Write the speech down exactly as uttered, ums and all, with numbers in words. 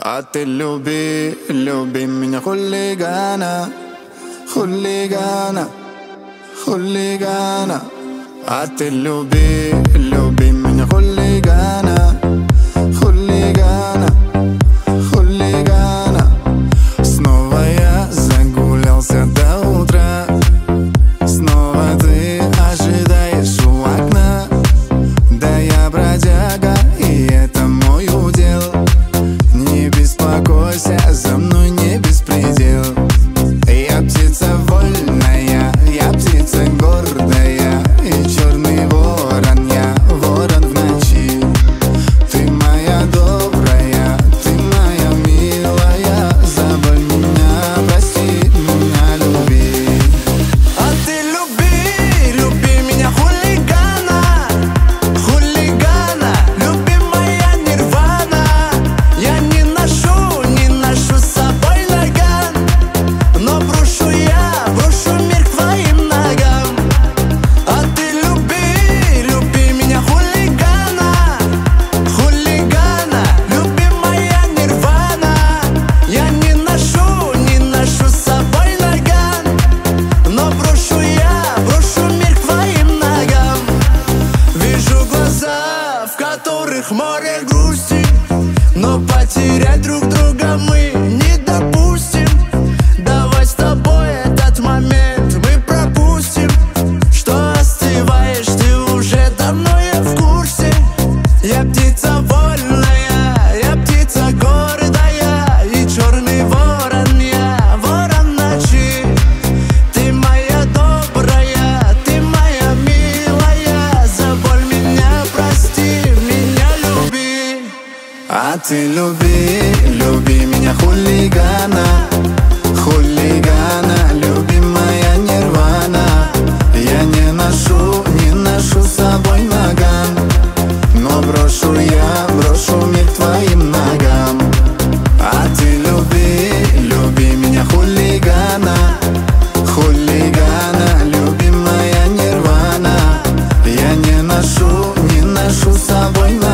А ты люби, люби меня, хулигана, хулигана, хулигана. А ты люби, люби меня, хулигана, хулигана, хулигана. Снова я загулялся до утра, снова ты ожидаешь у окна. Да я бродяга, и это мой удел. Не беспокойся, за мной не беспредел. Я птица вольная, я птица гордая, и черный ворон, я ворон в ночи. Ты моя добрая, ты моя милая, заболь меня, прости меня, люби. А ты люби, люби меня, хулигана, хулигана, люби моя нирвана. Я не ношу, не ношу с собой наган, но брошу я, брошу мир к твоим ногам. А ты люби, люби меня, хулигана, хулигана, люби моя нирвана. Я не ношу, не ношу с собой наган, но брошу я, брошу мир к твоим ногам. Вижу глаза, в которых море грусти, но потерять друг друга мы не допустим. Давай с тобой этот момент мы пропустим. Что остываешь, ты уже давно, я в курсе. Я птица вольная, я птица гордая, и черный ворон, я ворон ночи. Ты моя добрая, ты моя милая, заболь меня, прости меня, люби. А ты люби, люби меня, хулигана, хулигана, люби моя нирвана. Я не ношу, не ношу с собой наган, но брошу я, брошу мир к твоим ногам. А ты люби, люби меня, хулигана, хулигана, люби моя нирвана. Я не ношу, не ношу с собой наган.